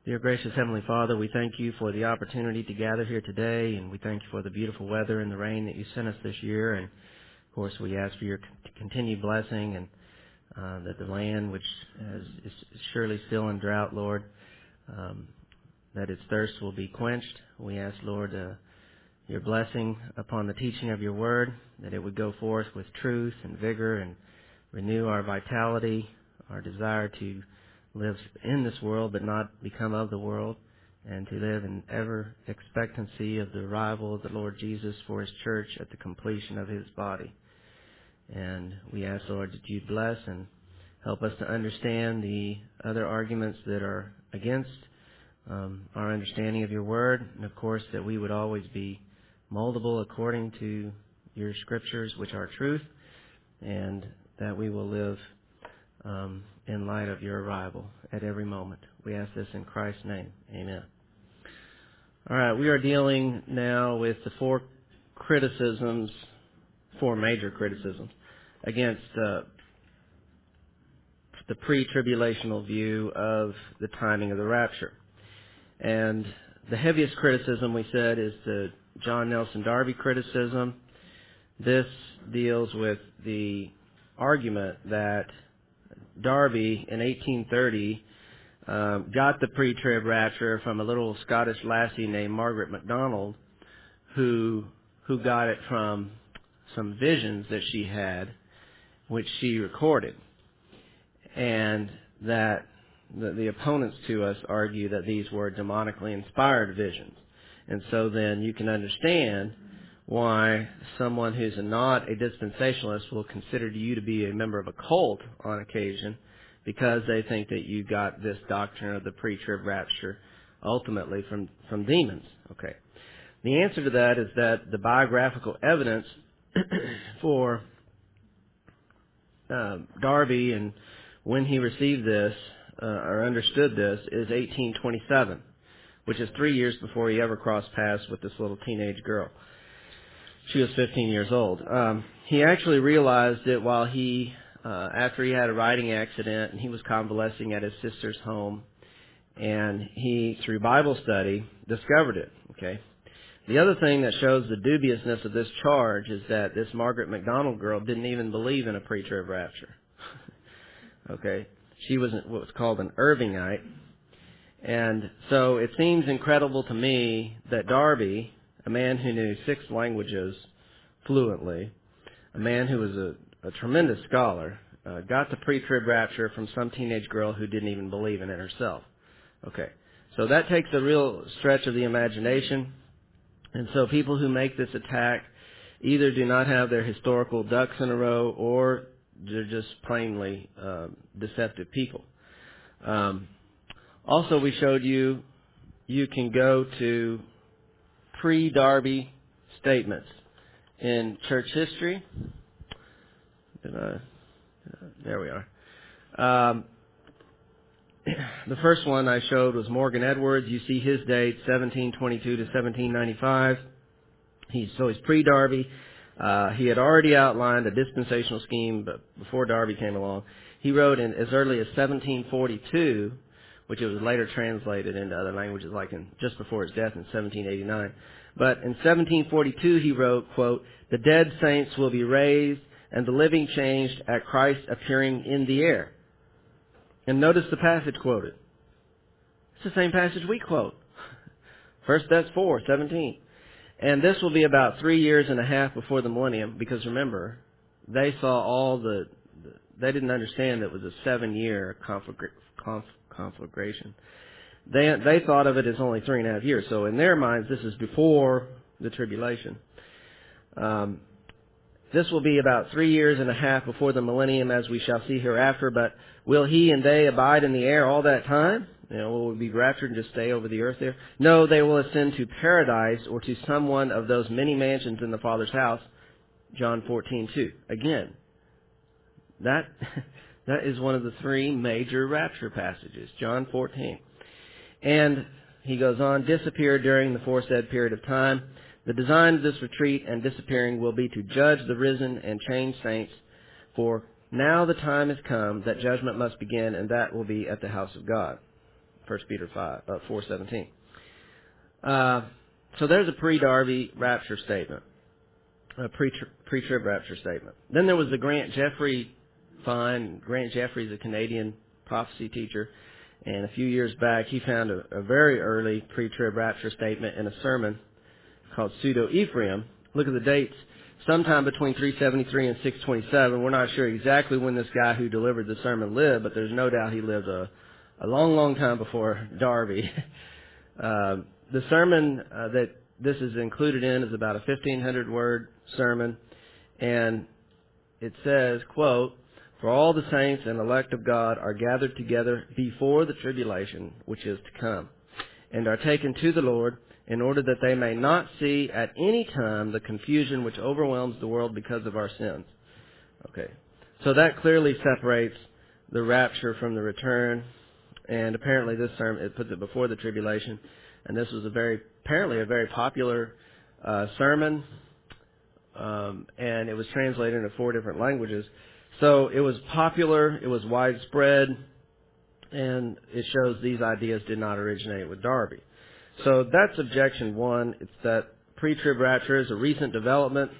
Dear gracious Heavenly Father, we thank you for the opportunity to gather here today, and we thank you for the beautiful weather and the rain that you sent us this year. And of course, we ask for your continued blessing, and that the land, which is surely still in drought, Lord, that its thirst will be quenched. We ask, Lord, your blessing upon the teaching of your word, that it would go forth with truth and vigor and renew our vitality, our desire to live in this world but not become of the world, and to live in ever expectancy of the arrival of the Lord Jesus for his church at the completion of his body. And we ask, Lord, that you bless and help us to understand the other arguments that are against our understanding of your word, and of course that we would always be moldable according to your scriptures, which are truth, and that we will live in light of your arrival at every moment. We ask this in Christ's name. Amen. All right, we are dealing now with the four major criticisms against the pre-tribulational view of the timing of the rapture. And the heaviest criticism, we said, is the John Nelson Darby criticism. This deals with the argument that Darby in 1830 got the pre-trib rapture from a little Scottish lassie named Margaret MacDonald, who got it from some visions that she had, which she recorded, and that the opponents to us argue that these were demonically inspired visions. And so then you can understand why someone who's not a dispensationalist will consider you to be a member of a cult on occasion, because they think that you got this doctrine of the pre-trib rapture ultimately from demons. Okay. The answer to that is that the biographical evidence for Darby and when he received this or understood this is 1827, which is 3 years before he ever crossed paths with this little teenage girl. She was 15 years old. He actually realized it while after he had a riding accident and he was convalescing at his sister's home, and he, through Bible study, discovered it. Okay. The other thing that shows the dubiousness of this charge is that this Margaret MacDonald girl didn't even believe in a pre-trib rapture. Okay. She was what was called an Irvingite. And so it seems incredible to me that Darby, a man who knew 6 languages fluently, a man who was a tremendous scholar, got the pre-trib rapture from some teenage girl who didn't even believe in it herself. Okay. So that takes a real stretch of the imagination. And so people who make this attack either do not have their historical ducks in a row, or they're just plainly deceptive people. Also, we showed you can go to pre-Darby statements in church history. There we are. The first one I showed was Morgan Edwards. You see his date, 1722 to 1795. He's pre-Darby. He had already outlined a dispensational scheme, but before Darby came along. He wrote in as early as 1742, which it was later translated into other languages, like just before his death in 1789. But in 1742 he wrote, quote, "The dead saints will be raised and the living changed at Christ appearing in the air." And notice the passage quoted. It's the same passage we quote. 1 Thess 4:17. And this will be about 3 years and a half before the millennium, because remember, they saw they didn't understand that it was a 7-year conflagration. They thought of it as only 3.5 years. So in their minds, this is before the tribulation. This will be about 3 years and a half before the millennium, as we shall see hereafter. But will he and they abide in the air all that time? Will we be raptured and just stay over the earth there? No, they will ascend to paradise, or to some one of those many mansions in the Father's house. John 14:2. Again, that is one of the 3 major rapture passages. John 14. And he goes on, disappear during the foresaid period of time. The design of this retreat and disappearing will be to judge the risen and changed saints, for now the time has come that judgment must begin, and that will be at the house of God. 1 Peter 4:17. So there's a pre-Darby rapture statement, a pre-trib rapture statement. Then there was the Grant Jeffrey find. Grant Jeffrey is a Canadian prophecy teacher, and a few years back he found a very early pre-trib rapture statement in a sermon called Pseudo-Ephraim. Look at the dates. Sometime between 373 and 627. We're not sure exactly when this guy who delivered the sermon lived, but there's no doubt he lived a long, long time before Darby. The sermon that this is included in is about a 1,500-word sermon, and it says, quote, "For all the saints and elect of God are gathered together before the tribulation which is to come, and are taken to the Lord, in order that they may not see at any time the confusion which overwhelms the world because of our sins." Okay, so that clearly separates the rapture from the return, and apparently this sermon, it puts it before the tribulation, and this was apparently a very popular sermon, and it was translated into 4 different languages. So it was popular, it was widespread, and it shows these ideas did not originate with Darby. So that's objection 1. It's that pre-trib rapture is a recent development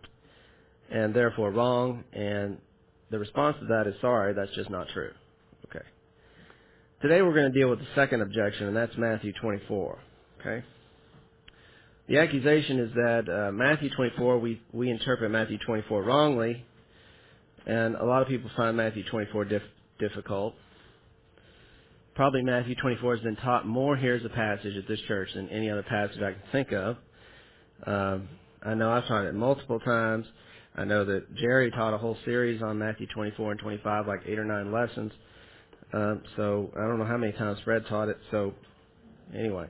and therefore wrong, and the response to that is sorry, that's just not true. Okay. Today we're going to deal with the second objection, and that's Matthew 24. Okay. The accusation is that Matthew 24, we interpret Matthew 24 wrongly, and a lot of people find Matthew 24 difficult. Probably Matthew 24 has been taught more here as a passage at this church than any other passage I can think of. I know I've taught it multiple times. I know that Jerry taught a whole series on Matthew 24 and 25, like 8 or 9 lessons. So I don't know how many times Fred taught it. So anyway.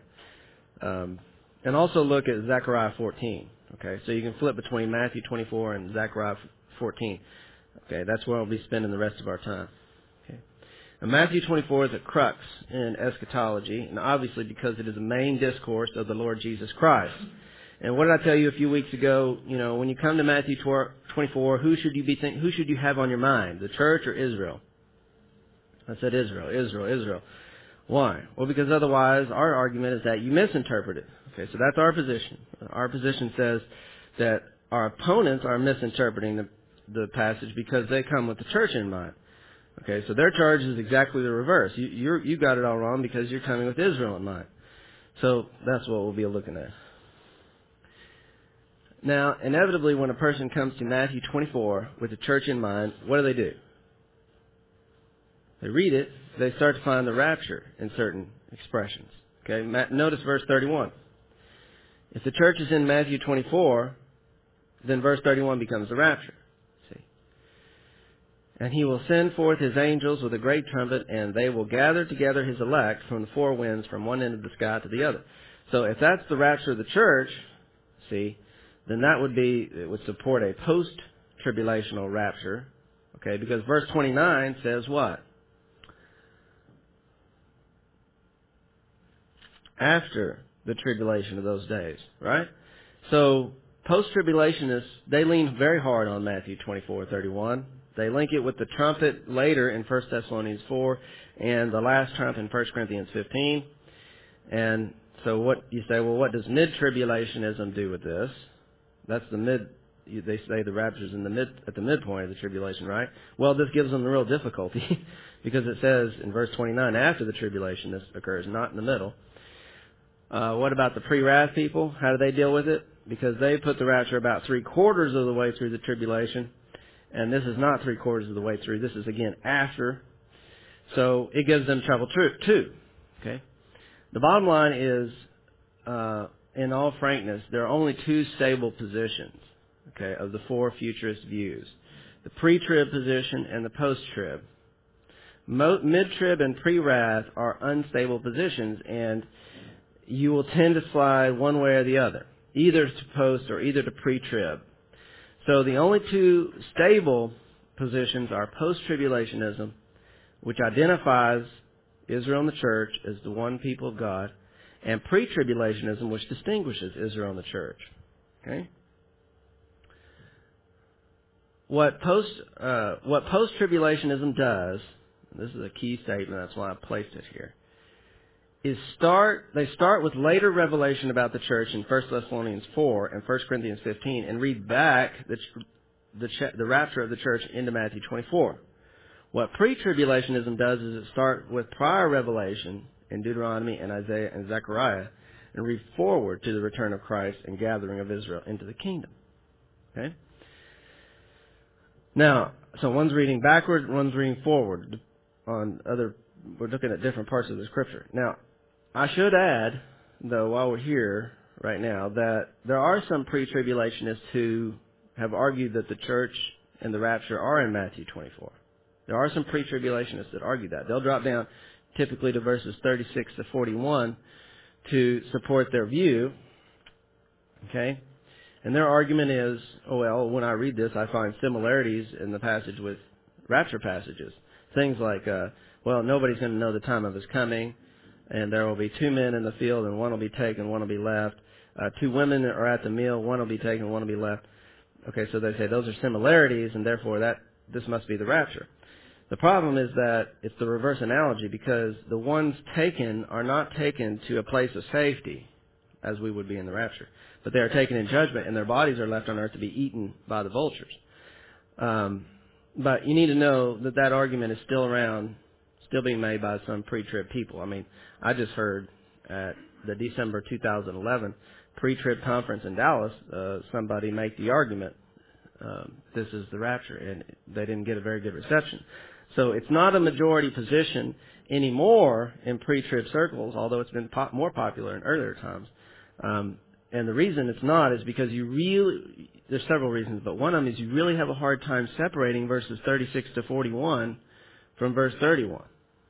And also look at Zechariah 14. Okay, so you can flip between Matthew 24 and Zechariah 14. Okay, that's where we'll be spending the rest of our time. Now, Matthew 24 is a crux in eschatology, and obviously because it is the main discourse of the Lord Jesus Christ. And what did I tell you a few weeks ago? You know, when you come to Matthew 24, who should you have on your mind, the church or Israel? I said Israel. Why? Well, because otherwise our argument is that you misinterpret it. Okay, so that's our position. Our position says that our opponents are misinterpreting the passage because they come with the church in mind. Okay, so their charge is exactly the reverse. You got it all wrong because you're coming with Israel in mind. So that's what we'll be looking at. Now, inevitably, when a person comes to Matthew 24 with the church in mind, what do? They read it, they start to find the rapture in certain expressions. Okay, notice verse 31. If the church is in Matthew 24, then verse 31 becomes the rapture. "And he will send forth his angels with a great trumpet, and they will gather together his elect from the 4 winds, from one end of the sky to the other." So if that's the rapture of the church, then it would support a post-tribulational rapture. Okay, because verse 29 says what? After the tribulation of those days, right? So post-tribulationists, they lean very hard on Matthew 24:31. They link it with the trumpet later in 1 Thessalonians 4 and the last trump in 1 Corinthians 15. And so what you say, well, what does mid-tribulationism do with this? That's they say the rapture's at the midpoint of the tribulation, right? Well, this gives them the real difficulty because it says in verse 29, after the tribulation this occurs, not in the middle. What about the pre-wrath people? How do they deal with it? Because they put the rapture about 3/4 of the way through the tribulation. And this is not 3/4 of the way through. This is, again, after. So it gives them trouble too. Okay. The bottom line is, in all frankness, there are only 2 stable positions, okay, of the 4 futurist views. The pre-trib position and the post-trib. Mid-trib and pre-wrath are unstable positions, and you will tend to slide one way or the other, either to post or either to pre-trib. So the only 2 stable positions are post-tribulationism, which identifies Israel and the church as the one people of God, and pre-tribulationism, which distinguishes Israel and the church. Okay? What post-tribulationism does, and this is a key statement, that's why I placed it here, they start with later revelation about the church in 1 Thessalonians 4 and 1 Corinthians 15 and read back the rapture of the church into Matthew 24. What pre-tribulationism does is it starts with prior revelation in Deuteronomy and Isaiah and Zechariah and read forward to the return of Christ and gathering of Israel into the kingdom. Okay? Now, so one's reading backward, one's reading forward. We're looking at different parts of the scripture. Now, I should add, though, while we're here right now, that there are some pre-tribulationists who have argued that the church and the rapture are in Matthew 24. There are some pre-tribulationists that argue that. They'll drop down typically to verses 36 to 41 to support their view. Okay? And their argument is, when I read this, I find similarities in the passage with rapture passages. Things like, nobody's going to know the time of his coming, and there will be 2 men in the field, and one will be taken, one will be left. 2 women are at the meal, one will be taken, one will be left. Okay, so they say those are similarities, and therefore this must be the rapture. The problem is that it's the reverse analogy, because the ones taken are not taken to a place of safety, as we would be in the rapture, but they are taken in judgment, and their bodies are left on earth to be eaten by the vultures. But you need to know that argument is still around, still being made by some pre-trib people. I mean, I just heard at the December 2011 pre-trib conference in Dallas, somebody make the argument, this is the rapture, and they didn't get a very good reception. So it's not a majority position anymore in pre-trib circles, although it's been more popular in earlier times. And the reason it's not is because there's several reasons, but one of them is you really have a hard time separating verses 36 to 41 from verse 31.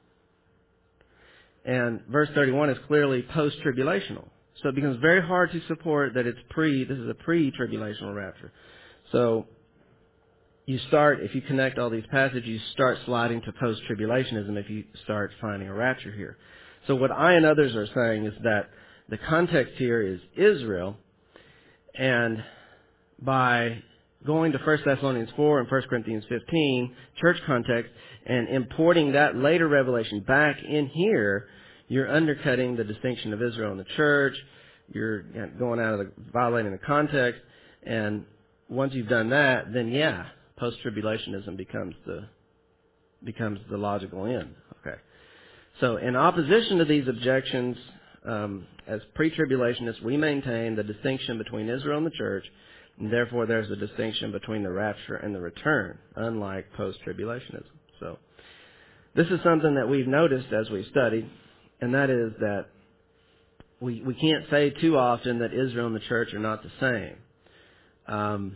And verse 31 is clearly post-tribulational. So it becomes very hard to support that this is a pre-tribulational rapture. So if you connect all these passages, you start sliding to post-tribulationism if you start finding a rapture here. So what I and others are saying is that the context here is Israel, and by going to 1 Thessalonians 4 and 1 Corinthians 15, church context, and importing that later revelation back in here, you're undercutting the distinction of Israel and the church. You're violating the context, and once you've done that, then post-tribulationism becomes the logical end. Okay. So in opposition to these objections, as pre-tribulationists, we maintain the distinction between Israel and the church, and therefore there's a distinction between the rapture and the return, unlike post-tribulationism. So this is something that we've noticed as we've studied, and that is that we can't say too often that Israel and the church are not the same.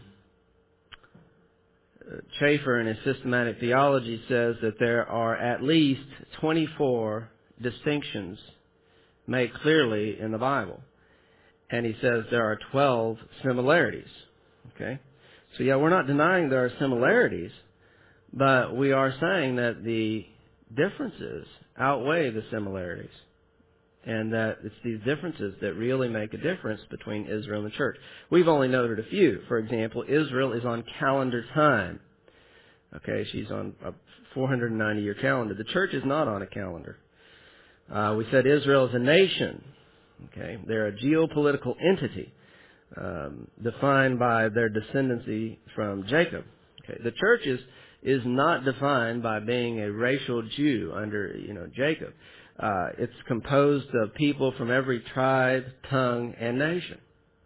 Schaeffer in his systematic theology says that there are at least 24 distinctions made clearly in the Bible. And he says there are 12 similarities. Okay? So we're not denying there are similarities, but we are saying that the differences outweigh the similarities. And that it's these differences that really make a difference between Israel and the church. We've only noted a few. For example, Israel is on calendar time. Okay, she's on a 490-year calendar. The church is not on a calendar. We said Israel is a nation. Okay, they're a geopolitical entity defined by their descendancy from Jacob. Okay, the church is not defined by being a racial Jew under Jacob. It's composed of people from every tribe, tongue, and nation.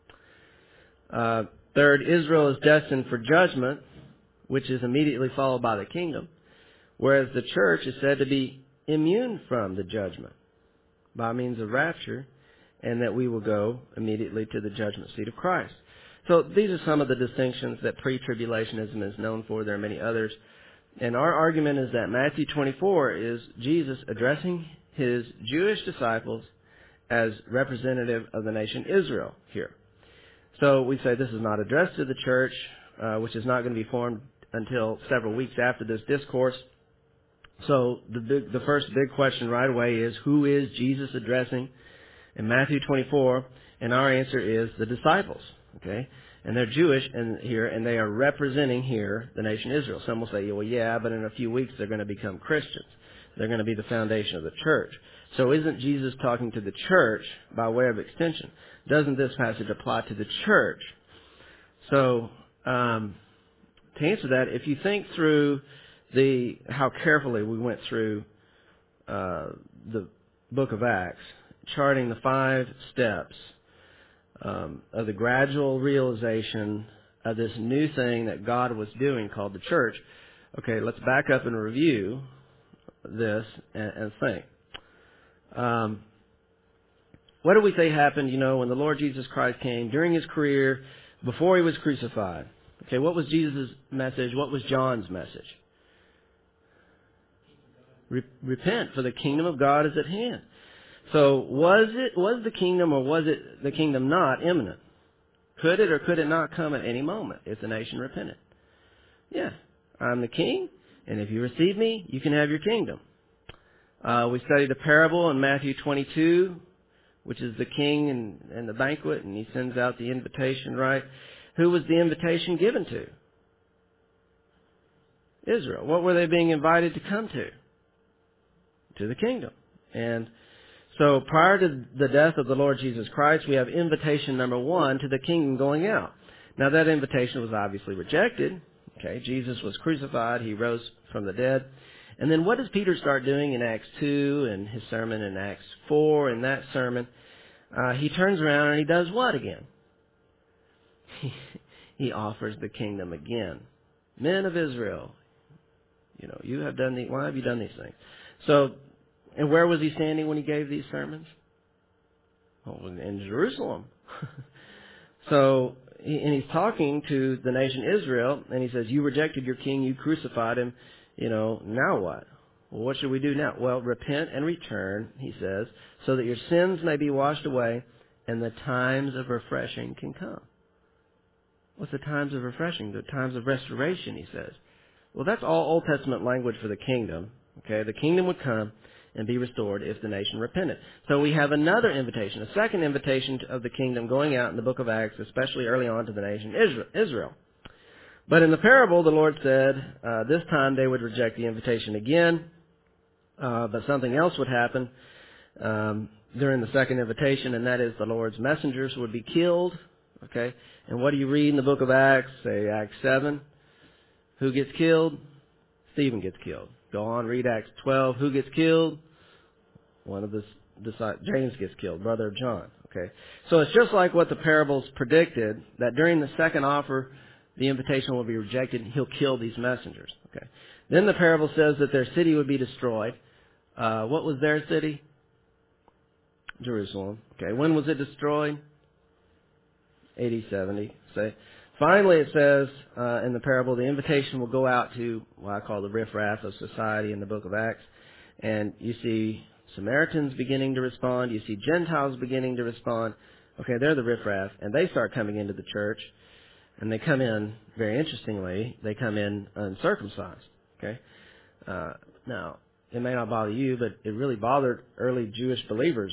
Third, Israel is destined for judgment, which is immediately followed by the kingdom, whereas the church is said to be immune from the judgment by means of rapture, and that we will go immediately to the judgment seat of Christ. So these are some of the distinctions that pre-tribulationism is known for. There are many others. And our argument is that Matthew 24 is Jesus addressing his Jewish disciples as representative of the nation Israel here. So we say this is not addressed to the church, which is not going to be formed until several weeks after this discourse. So the first big question right away is, who is Jesus addressing in Matthew 24? And our answer is the disciples. Okay? And they're Jewish and they are representing here the nation Israel. Some will say, but in a few weeks they're going to become Christians. They're going to be the foundation of the church. So isn't Jesus talking to the church by way of extension? Doesn't this passage apply to the church? So to answer that, if you think through how carefully we went through the book of Acts, charting the 5 steps of the gradual realization of this new thing that God was doing called the church. Okay, let's back up and review this and think. What do we say happened, when the Lord Jesus Christ came during His career, before He was crucified? Okay, what was Jesus' message? What was John's message? Repent, for the kingdom of God is at hand. So was the kingdom, or was it the kingdom not imminent? Could it or could it not come at any moment if the nation repented? Yeah, I'm the king, and if you receive me, you can have your kingdom. We studied a parable in Matthew 22, which is the king and the banquet, and he sends out the invitation, right? Who was the invitation given to? Israel. What were they being invited to come to? To the kingdom. And so prior to the death of the Lord Jesus Christ, we have invitation number 1 to the kingdom going out. Now that invitation was obviously rejected. Okay, Jesus was crucified. He rose from the dead. And then what does Peter start doing in Acts 2 and his sermon in Acts 4 and that sermon? He turns around and he does what again? He offers the kingdom again. Men of Israel, you have done why have you done these things? So, and where was he standing when he gave these sermons? Well, in Jerusalem. So, and he's talking to the nation Israel, and he says, you rejected your king, you crucified him, now what? Well, what should we do now? Well, repent and return, he says, so that your sins may be washed away and the times of refreshing can come. What's the times of refreshing? The times of restoration, he says. Well, that's all Old Testament language for the kingdom. Okay, the kingdom would come and be restored if the nation repented. So we have another invitation, a second invitation of the kingdom going out in the book of Acts, especially early on to the nation Israel. But in the parable, the Lord said this time they would reject the invitation again, but something else would happen during the second invitation, and that is the Lord's messengers would be killed. Okay, and what do you read in the book of Acts? Say Acts 7. Who gets killed? Stephen gets killed. Go on, read Acts 12. Who gets killed? One of the disciples, James gets killed, brother of John. Okay, so it's just like what the parables predicted, that during the second offer, the invitation will be rejected and he'll kill these messengers. Okay, then the parable says that their city would be destroyed. What was their city? Jerusalem. Okay, when was it destroyed? AD 70. Say. Finally, it says in the parable, the invitation will go out to what I call the riffraff of society in the book of Acts. And you see Samaritans beginning to respond. You see Gentiles beginning to respond. Okay, they're the riffraff. And they start coming into the church. And they come in, very interestingly, they come in uncircumcised. Okay? Now, it may not bother you, but it really bothered early Jewish believers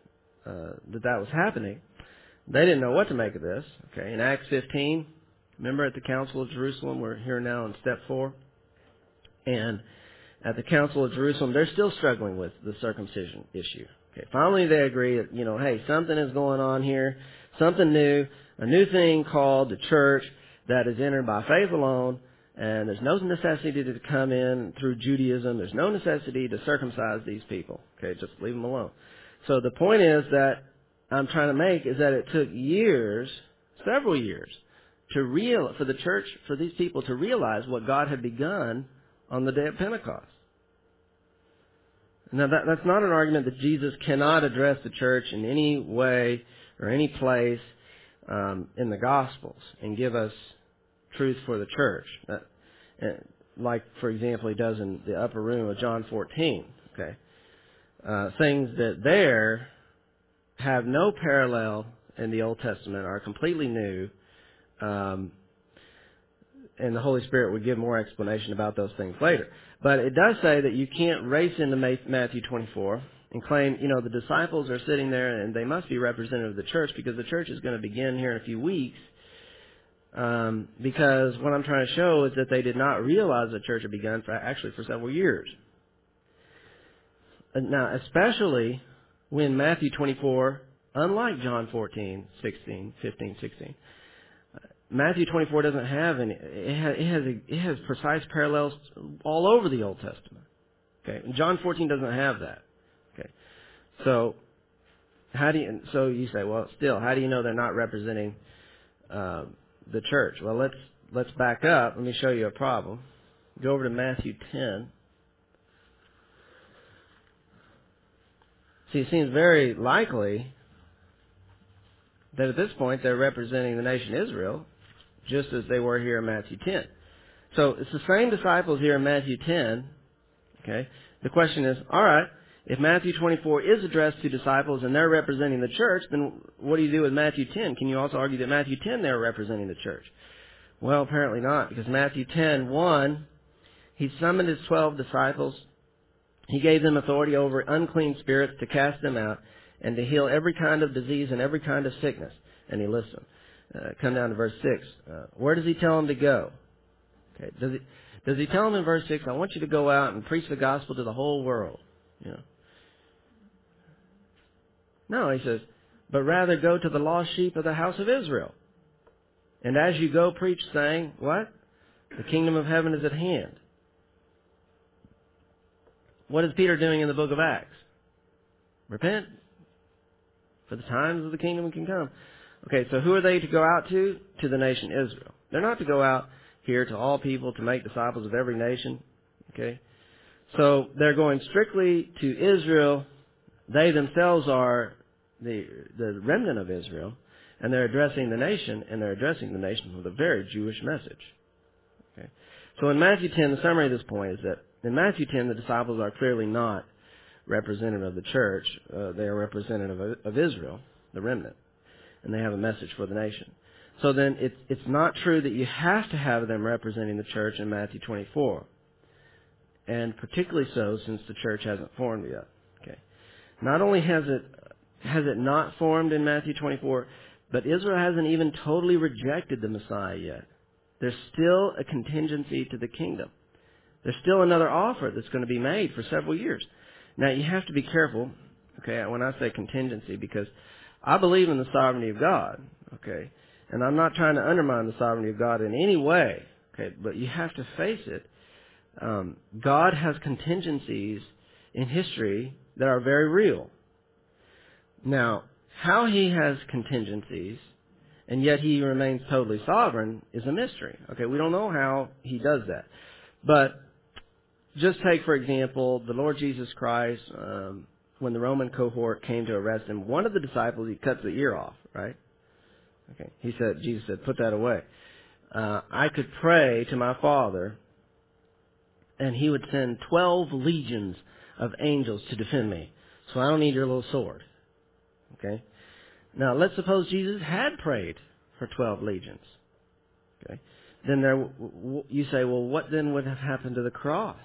that was happening. They didn't know what to make of this. Okay, in Acts 15, remember at the Council of Jerusalem, we're here now in step 4. And at the Council of Jerusalem, they're still struggling with the circumcision issue. Okay, finally they agree that, hey, something is going on here, something new, a new thing called the church that is entered by faith alone, and there's no necessity to come in through Judaism. There's no necessity to circumcise these people. Okay, just leave them alone. So the point is that I'm trying to make is that it took years, several years, for the church, for these people to realize what God had begun on the day of Pentecost. Now that's not an argument that Jesus cannot address the church in any way or any place in the Gospels and give us truth for the church. Like, for example, he does in the upper room of John 14. Okay, things that there have no parallel in the Old Testament, are completely new, and the Holy Spirit would give more explanation about those things later. But it does say that you can't race into Matthew 24 and claim, the disciples are sitting there and they must be representative of the church because the church is going to begin here in a few weeks. Because what I'm trying to show is that they did not realize the church had begun for several years. Now, especially when Matthew 24, unlike John 14, 16, 15, 16, Matthew 24 doesn't have any. It has precise parallels all over the Old Testament. Okay, John 14 doesn't have that. Okay, so So you say, well, still, how do you know they're not representing the church? Well, let's back up. Let me show you a problem. Go over to Matthew 10. See, it seems very likely that at this point they're representing the nation Israel, just as they were here in Matthew 10. So it's the same disciples here in Matthew 10. Okay. The question is, all right, if Matthew 24 is addressed to disciples and they're representing the church, then what do you do with Matthew 10? Can you also argue that Matthew 10 they're representing the church? Well, apparently not, because Matthew 10:1, he summoned his 12 disciples. He gave them authority over unclean spirits to cast them out and to heal every kind of disease and every kind of sickness. And he lists them. Come down to verse 6. Where does he tell them to go? Okay. Does he tell them in verse 6, I want you to go out and preach the gospel to the whole world? You know. No, he says, but rather go to the lost sheep of the house of Israel. And as you go, preach, saying, what? The kingdom of heaven is at hand. What is Peter doing in the book of Acts? Repent, for the times of the kingdom can come. Okay, so who are they to go out to? To the nation Israel. They're not to go out here to all people to make disciples of every nation. Okay, so they're going strictly to Israel. They themselves are the remnant of Israel, and they're addressing the nation, and they're addressing the nation with a very Jewish message. Okay, so in Matthew 10, the summary of this point is that in Matthew 10, the disciples are clearly not representative of the church. They are representative of Israel, the remnant, and they have a message for the nation. So then it's not true that you have to have them representing the church in Matthew 24, and particularly so since the church hasn't formed yet. Okay, not only has it not formed in Matthew 24, but Israel hasn't even totally rejected the Messiah yet. There's still a contingency to the kingdom. There's still another offer that's going to be made for several years. Now, you have to be careful, okay, when I say contingency, because I believe in the sovereignty of God, okay, and I'm not trying to undermine the sovereignty of God in any way, okay, but you have to face it. God has contingencies in history that are very real. Now, how he has contingencies, and yet he remains totally sovereign, is a mystery. Okay, we don't know how he does that. But just take, for example, the Lord Jesus Christ, when the Roman cohort came to arrest him, one of the disciples, he cuts the ear off, right? Okay, Jesus said, put that away. I could pray to my Father, and he would send 12 legions of angels to defend me. So I don't need your little sword. Okay? Now, let's suppose Jesus had prayed for 12 legions. Okay? Then you say, well, what then would have happened to the cross?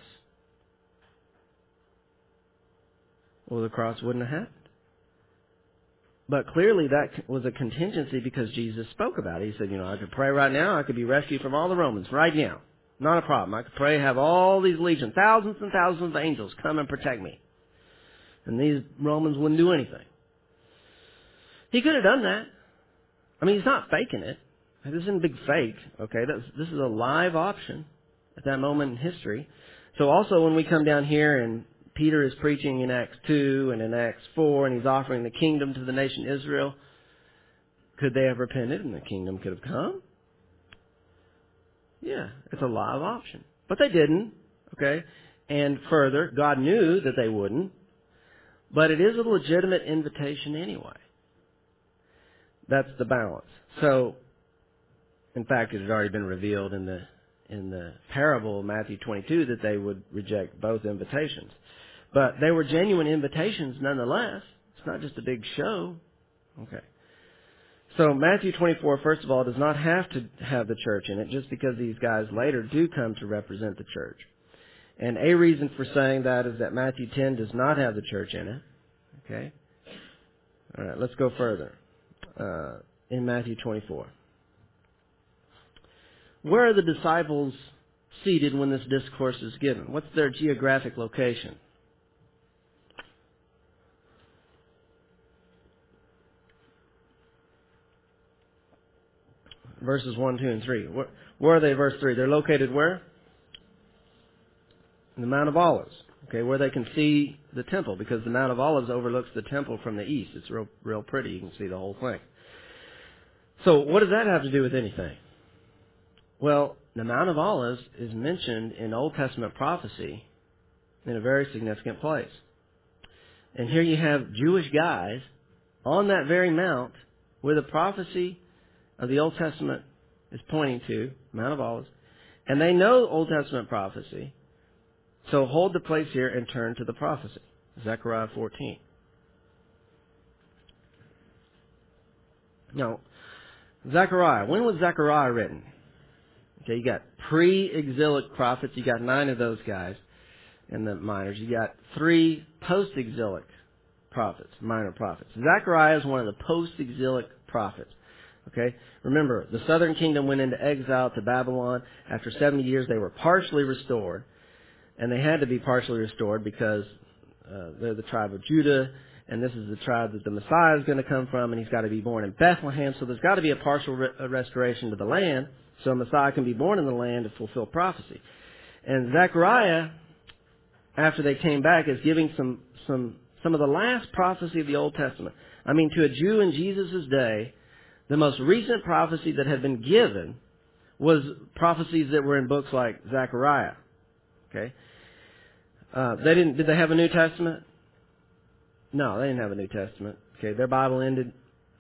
Well, the cross wouldn't have happened. But clearly that was a contingency because Jesus spoke about it. He said, I could pray right now. I could be rescued from all the Romans right now. Not a problem. I could pray, have all these legions, thousands and thousands of angels come and protect me. And these Romans wouldn't do anything. He could have done that. I mean, he's not faking it. This isn't a big fake, okay? This is a live option at that moment in history. So also when we come down here and Peter is preaching in Acts 2 and in Acts 4 and he's offering the kingdom to the nation Israel, could they have repented and the kingdom could have come? Yeah, it's a live option. But they didn't, okay? And further, God knew that they wouldn't, but it is a legitimate invitation anyway. That's the balance. So, in fact, it had already been revealed in the parable of Matthew 22 that they would reject both invitations. But they were genuine invitations nonetheless. It's not just a big show. Okay. So Matthew 24, first of all, does not have to have the church in it just because these guys later do come to represent the church. And a reason for saying that is that Matthew 10 does not have the church in it. Okay? All right, let's go further. In Matthew 24. Where are the disciples seated when this discourse is given? What's their geographic location? verses 1, 2, and 3. Where are they, verse 3? They're located where? In the Mount of Olives. Okay, where they can see the temple, because the Mount of Olives overlooks the temple from the east. It's real pretty. You can see the whole thing. So what does that have to do with anything? Well, the Mount of Olives is mentioned in Old Testament prophecy in a very significant place. And here you have Jewish guys on that very mount where the prophecy of the Old Testament is pointing to, Mount of Olives, and they know Old Testament prophecy. So hold the place here and turn to the prophecy. Zechariah 14. Now, Zechariah. When was Zechariah written? Okay, you got pre-exilic prophets. You got 9 of those guys in the minors. You got 3 post-exilic prophets, minor prophets. Zechariah is one of the post-exilic prophets. Okay? Remember, the southern kingdom went into exile to Babylon. After 70 years, they were partially restored. And they had to be partially restored because they're the tribe of Judah, and this is the tribe that the Messiah is going to come from, and he's got to be born in Bethlehem. So there's got to be a partial restoration to the land, so Messiah can be born in the land to fulfill prophecy. And Zechariah, after they came back, is giving some of the last prophecy of the Old Testament. I mean, to a Jew in Jesus' day, the most recent prophecy that had been given was prophecies that were in books like Zechariah. Okay. Did they have a New Testament? No, they didn't have a New Testament. Okay. Their Bible ended,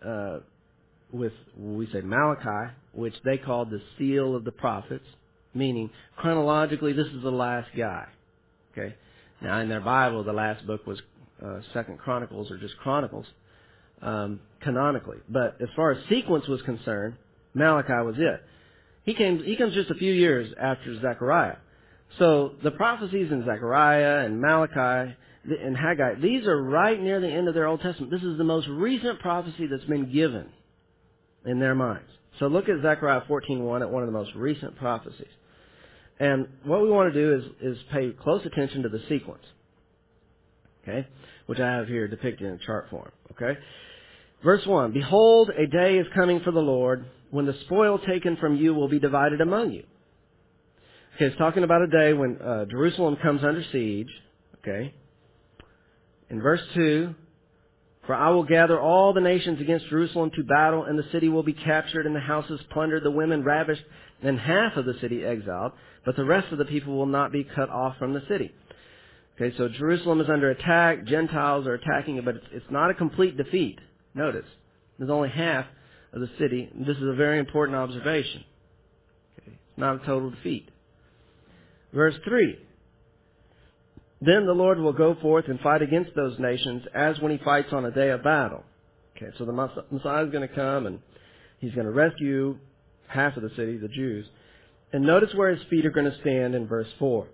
with, we say Malachi, which they called the seal of the prophets, meaning chronologically this is the last guy. Okay. Now in their Bible, the last book was, 2nd Chronicles or just Chronicles, canonically. But as far as sequence was concerned, Malachi was it. He comes just a few years after Zechariah. So the prophecies in Zechariah and Malachi and Haggai, these are right near the end of their Old Testament. This is the most recent prophecy that's been given in their minds. So look at Zechariah 14:1 at one of the most recent prophecies. And what we want to do is pay close attention to the sequence. Okay? Which I have here depicted in chart form. Okay? Verse 1, Behold, a day is coming for the Lord when the spoil taken from you will be divided among you. Okay, it's talking about a day when Jerusalem comes under siege. Okay. In verse 2, For I will gather all the nations against Jerusalem to battle, and the city will be captured, and the houses plundered, the women ravished, and half of the city exiled, but the rest of the people will not be cut off from the city. Okay, so Jerusalem is under attack. Gentiles are attacking it, but it's not a complete defeat. Notice, there's only half of the city. This is a very important observation. Okay, it's not a total defeat. Verse 3, Then the Lord will go forth and fight against those nations as when he fights on a day of battle. Okay, so the Messiah is going to come and he's going to rescue half of the city, the Jews. And notice where his feet are going to stand in verse 4.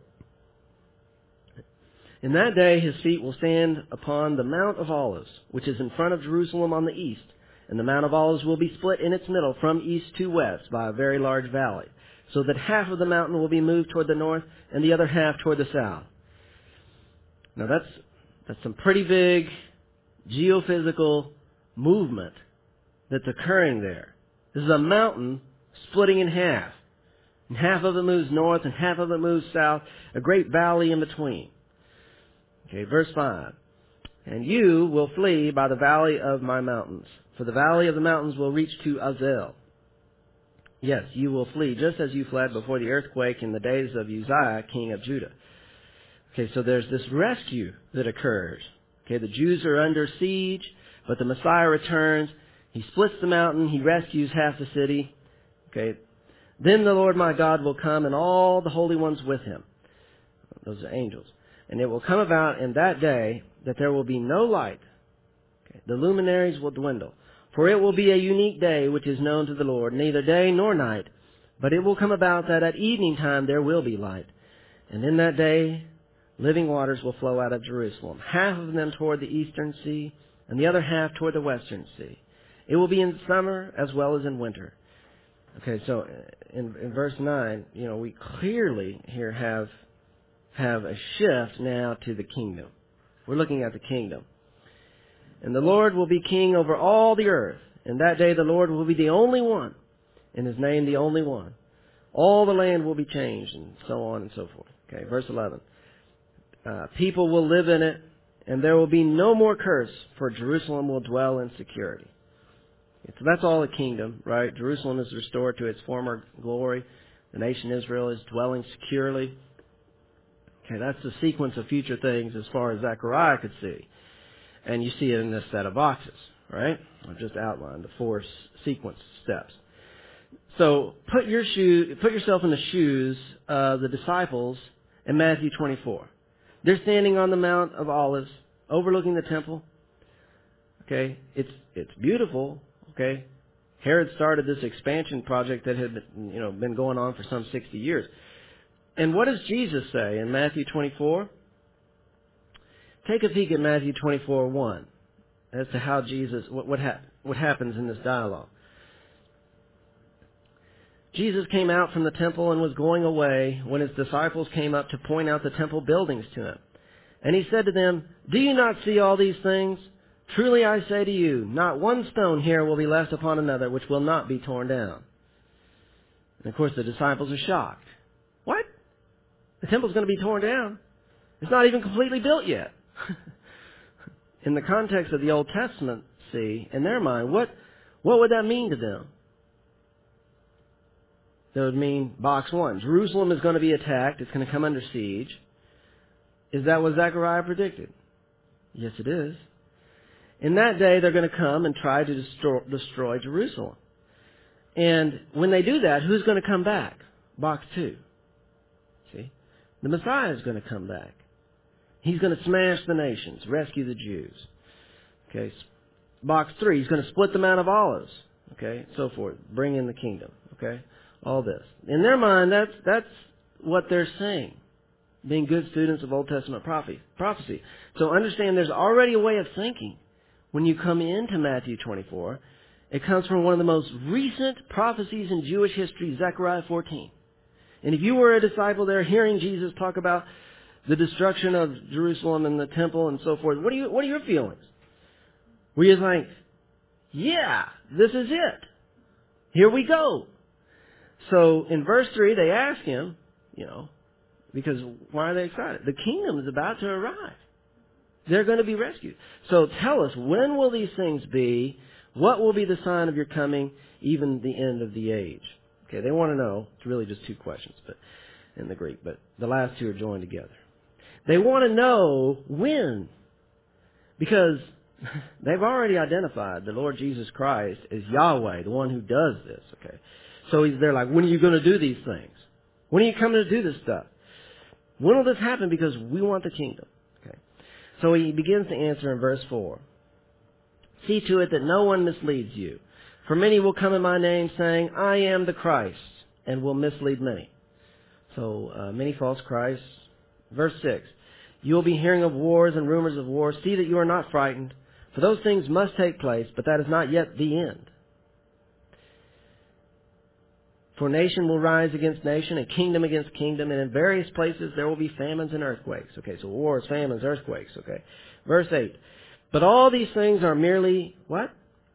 In that day his feet will stand upon the Mount of Olives, which is in front of Jerusalem on the east. And the Mount of Olives will be split in its middle from east to west by a very large valley, so that half of the mountain will be moved toward the north and the other half toward the south. Now that's some pretty big geophysical movement that's occurring there. This is a mountain splitting in half. And half of it moves north and half of it moves south, a great valley in between. Okay, verse 5. And you will flee by the valley of my mountains, for the valley of the mountains will reach to Azel. Yes, you will flee, just as you fled before the earthquake in the days of Uzziah, king of Judah. Okay, so there's this rescue that occurs. Okay, the Jews are under siege, but the Messiah returns. He splits the mountain. He rescues half the city. Okay, then the Lord my God will come and all the holy ones with him. Those are angels. And it will come about in that day that there will be no light. Okay, the luminaries will dwindle. For it will be a unique day which is known to the Lord, neither day nor night. But it will come about that at evening time there will be light. And in that day living waters will flow out of Jerusalem, half of them toward the eastern sea, and the other half toward the western sea. It will be in summer as well as in winter. Okay, so in verse 9, we clearly here have a shift now to the kingdom. We're looking at the kingdom. And the Lord will be king over all the earth. And that day the Lord will be the only one. in His name, the only one. All the land will be changed, and so on and so forth. Okay, verse 11. People will live in it, and there will be no more curse, for Jerusalem will dwell in security. So that's all the kingdom, right? Jerusalem is restored to its former glory. The nation Israel is dwelling securely. Okay, that's the sequence of future things as far as Zechariah could see. And you see it in this set of boxes, right? I've just outlined the four sequence steps. So put yourself in the shoes of the disciples in Matthew 24. They're standing on the Mount of Olives, overlooking the temple. Okay, it's beautiful. Okay, Herod started this expansion project that had been going on for some 60 years. And what does Jesus say in Matthew 24? Take a peek at Matthew 24:1 as to how Jesus what happens in this dialogue. Jesus came out from the temple and was going away when his disciples came up to point out the temple buildings to him. And he said to them, "Do you not see all these things? Truly I say to you, not one stone here will be left upon another which will not be torn down." And of course the disciples are shocked. What? The temple's going to be torn down? It's not even completely built yet. In the context of the Old Testament, see, in their mind, what would that mean to them? That would mean, box one, Jerusalem is going to be attacked. It's going to come under siege. Is that what Zechariah predicted? Yes, it is. In that day, they're going to come and try to destroy Jerusalem. And when they do that, who's going to come back? Box two. See? The Messiah is going to come back. He's going to smash the nations, rescue the Jews. Okay. Box three, he's going to split the Mount of Olives. Okay, so forth. Bring in the kingdom. Okay. All this. In their mind, that's what they're saying. Being good students of Old Testament prophecy. So understand there's already a way of thinking. When you come into Matthew 24, it comes from one of the most recent prophecies in Jewish history, Zechariah 14. And if you were a disciple there hearing Jesus talk about the destruction of Jerusalem and the temple and so forth, what are your feelings? Were you like, yeah, this is it. Here we go. So in verse 3, they ask him, because why are they excited? The kingdom is about to arrive. They're going to be rescued. So tell us, when will these things be? What will be the sign of your coming, even the end of the age? Okay, they want to know. It's really just two questions in the Greek, but the last two are joined together. They want to know when. Because they've already identified the Lord Jesus Christ as Yahweh, the one who does this. Okay, so they're like, when are you going to do these things? When are you coming to do this stuff? When will this happen? Because we want the kingdom. Okay, so he begins to answer in verse 4. See to it that no one misleads you. For many will come in my name saying, I am the Christ, and will mislead many. So many false Christs. Verse 6. You will be hearing of wars and rumors of wars. See that you are not frightened. For those things must take place, but that is not yet the end. For nation will rise against nation, and kingdom against kingdom, and in various places there will be famines and earthquakes. Okay, so wars, famines, earthquakes. Okay, verse 8. But all these things are merely, what?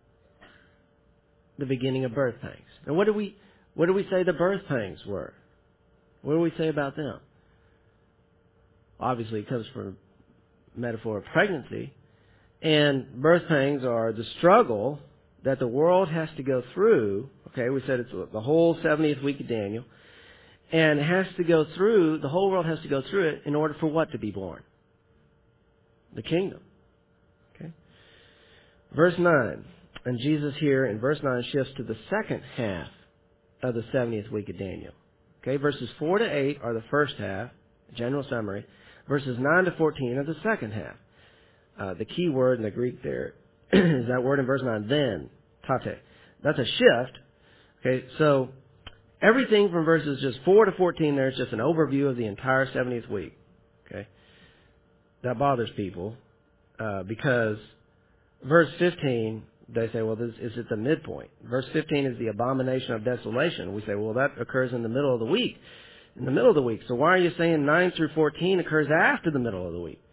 The beginning of birth pangs. And what do we say the birth pangs were? What do we say about them? Obviously, it comes from a metaphor of pregnancy. And birth pangs are the struggle that the world has to go through. Okay, we said it's the whole 70th week of Daniel. And it has to go through, the whole world has to go through it in order for what to be born? The kingdom. Okay. Verse 9. And Jesus here in verse 9 shifts to the second half of the 70th week of Daniel. Okay, verses 4 to 8 are the first half, general summary. Verses 9 to 14 are the second half. The key word in the Greek there is that word in verse 9, then, tate. That's a shift. Okay, so everything from verses just 4 to 14 there is just an overview of the entire 70th week. Okay, that bothers people because verse 15, they say, well, is it the midpoint? Verse 15 is the abomination of desolation. We say, well, that occurs in the middle of the week. In the middle of the week. So why are you saying 9 through 14 occurs after the middle of the week?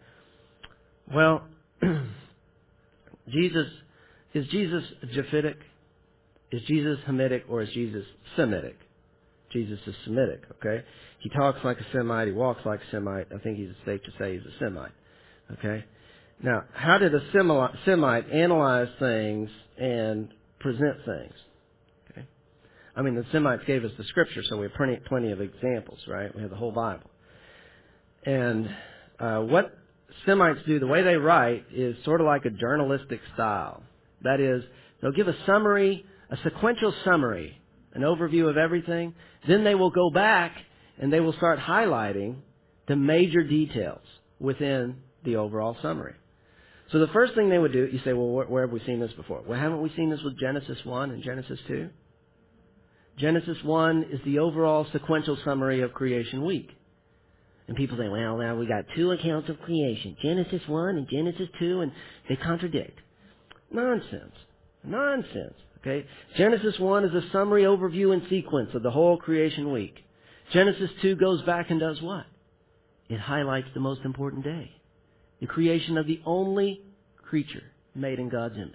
Well, is Jesus Japhetic? Is Jesus Hamitic or is Jesus Semitic? Jesus is Semitic, okay? He talks like a Semite. He walks like a Semite. I think it's safe to say he's a Semite, okay? Now, how did a Semite analyze things and present things? Okay? I mean, the Semites gave us the Scripture, so we have plenty of examples, right? We have the whole Bible. And what Semites do, the way they write, is sort of like a journalistic style. That is, they'll give a summary, a sequential summary, an overview of everything. Then they will go back and they will start highlighting the major details within the overall summary. So the first thing they would do, you say, well, where have we seen this before? Well, haven't we seen this with Genesis 1 and Genesis 2? Genesis 1 is the overall sequential summary of creation week. And people say, well, now we got two accounts of creation, Genesis 1 and Genesis 2, and they contradict. Nonsense. Nonsense. Okay? Genesis 1 is a summary overview and sequence of the whole creation week. Genesis 2 goes back and does what? It highlights the most important day. The creation of the only creature made in God's image.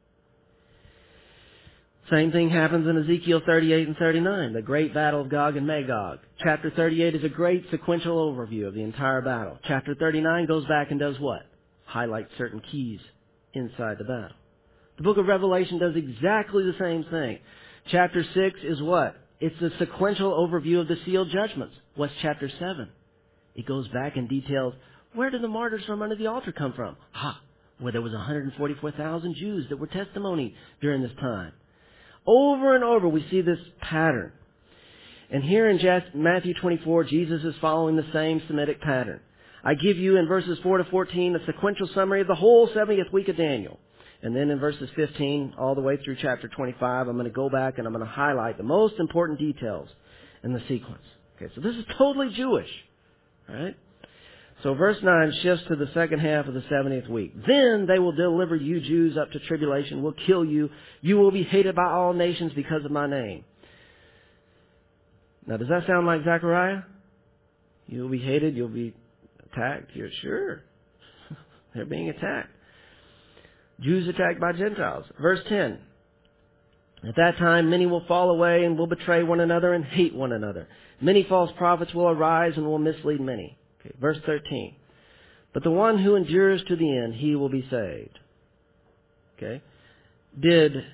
Same thing happens in Ezekiel 38 and 39, the great battle of Gog and Magog. Chapter 38 is a great sequential overview of the entire battle. Chapter 39 goes back and does what? Highlights certain keys inside the battle. The book of Revelation does exactly the same thing. Chapter 6 is what? It's a sequential overview of the sealed judgments. What's chapter 7? It goes back and details, where did the martyrs from under the altar come from? Well, there was 144,000 Jews that were testimony during this time. Over and over we see this pattern. And here in Matthew 24, Jesus is following the same Semitic pattern. I give you in verses 4 to 14 a sequential summary of the whole 70th week of Daniel. And then in verses 15 all the way through chapter 25, I'm going to go back and I'm going to highlight the most important details in the sequence. Okay, so this is totally Jewish. All right? So verse 9 shifts to the second half of the 70th week. Then they will deliver you Jews up to tribulation, will kill you. You will be hated by all nations because of my name. Now, does that sound like Zechariah? You'll be hated, you'll be attacked. You're sure. They're being attacked. Jews attacked by Gentiles. Verse 10. At that time, many will fall away and will betray one another and hate one another. Many false prophets will arise and will mislead many. Okay, verse 13. But the one who endures to the end, he will be saved. Okay. Did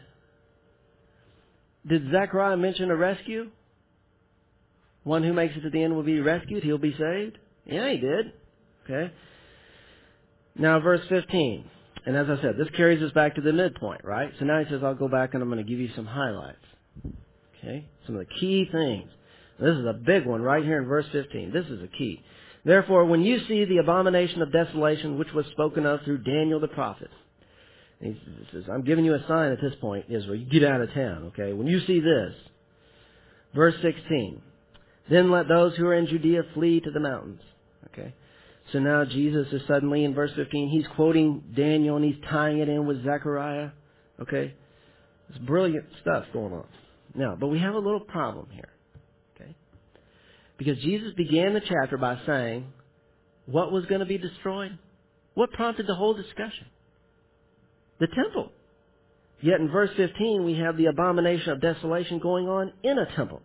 Zechariah mention a rescue? One who makes it to the end will be rescued. He'll be saved. Yeah, he did. Okay. Now, verse 15. And as I said, this carries us back to the midpoint, right? So now he says, I'll go back and I'm going to give you some highlights. Okay. Some of the key things. This is a big one right here in verse 15. This is a key. Therefore, when you see the abomination of desolation which was spoken of through Daniel the prophet, he says, I'm giving you a sign at this point, Israel, you get out of town, okay? When you see this, verse 16, then let those who are in Judea flee to the mountains, okay? So now Jesus is suddenly, in verse 15, he's quoting Daniel and he's tying it in with Zechariah, okay? It's brilliant stuff going on. Now, but we have a little problem here, okay? Because Jesus began the chapter by saying what was going to be destroyed. What prompted the whole discussion? The temple. Yet in verse 15 we have the abomination of desolation going on in a temple.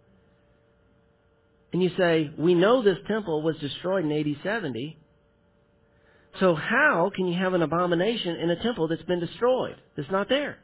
And you say, we know this temple was destroyed in AD 70. So how can you have an abomination in a temple that's been destroyed? That's not there.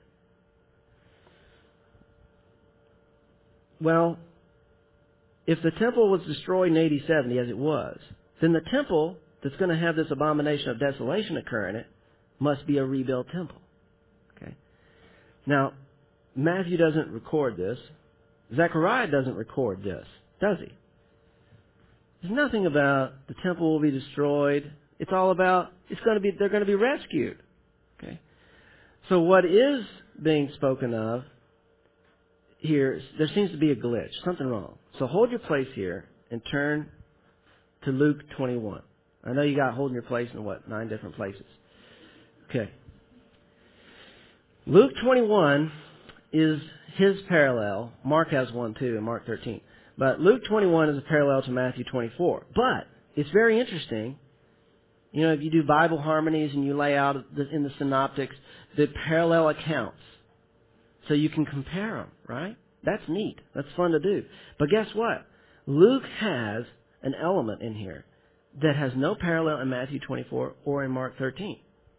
Well, if the temple was destroyed in AD 70 as it was, then the temple that's going to have this abomination of desolation occur in it must be a rebuilt temple. Okay. Now, Matthew doesn't record this. Zechariah doesn't record this, does he? There's nothing about the temple will be destroyed. It's all about they're going to be rescued. Okay. So what is being spoken of here, there seems to be a glitch, something wrong. So hold your place here and turn to Luke 21. I know you got holding your place in 9 different places. Okay. Luke 21 is his parallel. Mark has one too, in Mark 13. But Luke 21 is a parallel to Matthew 24. But it's very interesting. You know, if you do Bible harmonies and you lay out in the synoptics the parallel accounts. so you can compare them, right? That's neat. That's fun to do. But guess what? Luke has an element in here that has no parallel in Matthew 24 or in Mark 13.